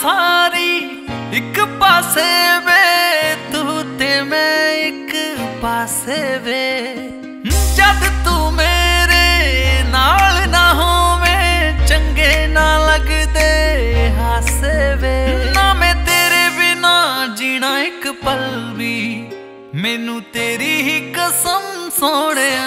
सारी एक पासे वे तू ते मैं एक पासे वे जद तू मेरे नाल ना होवे चंगे ना लगदे हासे वे ना मैं तेरे बिना जीना एक पल भी मैनू तेरी ही कसम सोहणिया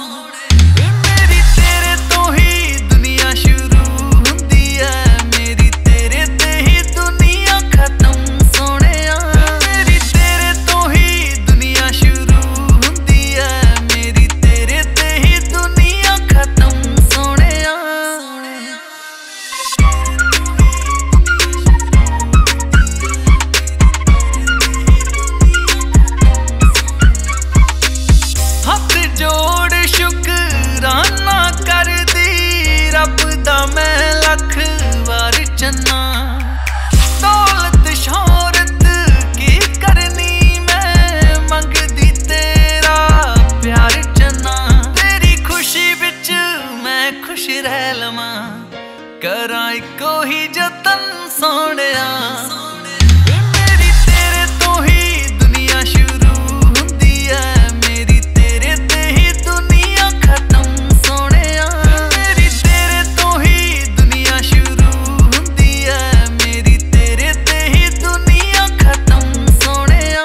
करा इको ही जतन सोहणिया मेरी तेरे तो ही दुनिया शुरू हुंदी है मेरी तेरे ते ही दुनिया खत्म सोहणिया मेरी तेरे तो ही दुनिया शुरू हुंदी है मेरी तेरे ते ही दुनिया खत्म सोहणिया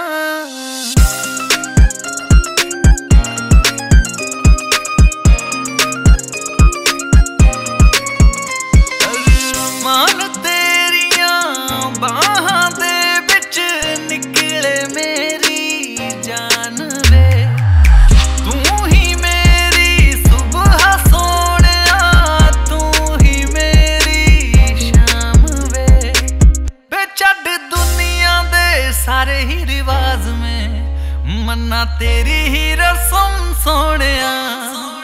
सारे ही रिवाज में मन्ना तेरी ही रस्म सोहणिया।